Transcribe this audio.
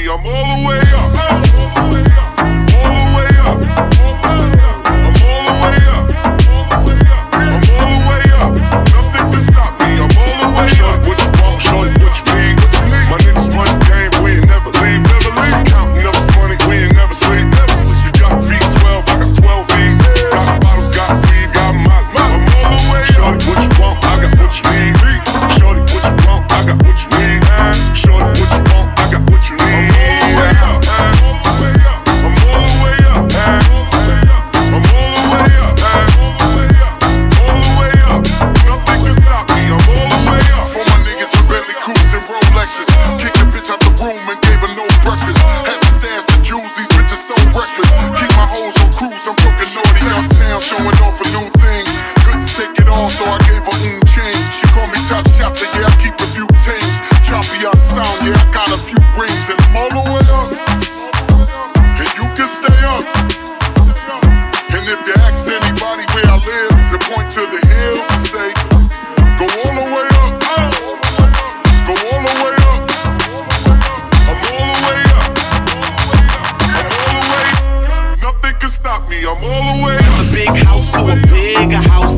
me, I'm all the way up. All the way up. I'm all the way up. I'm all the way up. Nothing can stop me, I'm all the way up. What you want, shorty, what you need? My niggas run game, we ain't never leave. Counting up this money, we ain't never sleep. You got V12, I got 12 V's. Got bottles, got weed, got my I'm all the way up. Shorty, what you want, I got what you need. Shorty, what you want, I got what you need. Shorty, what you want, I got what you need. I'm all the way up. I'm all the way up. All the way up. Nothing can stop me, I'm all the way up. For my niggas with Bentley Coupes and Rolexes, kick the bitch out the room and gave her no breakfast. Had to stash the jewels, these bitches so reckless. Keep my hoes on cruise, I'm talking naughty. Now showing off for new things. Couldn't take it all, so I gave her change. She called me top shot, so yeah, I keep a few things. Choppy out sound, yeah, I got a few rings. And I'm all the way up. And you can stay up. And if you ask anybody where I live, they point to the hills and say, go all the way up. Go all the way up. I'm all the way up. I'm all the way up. Nothing can stop me, I'm all the way up. A big house to a bigger house.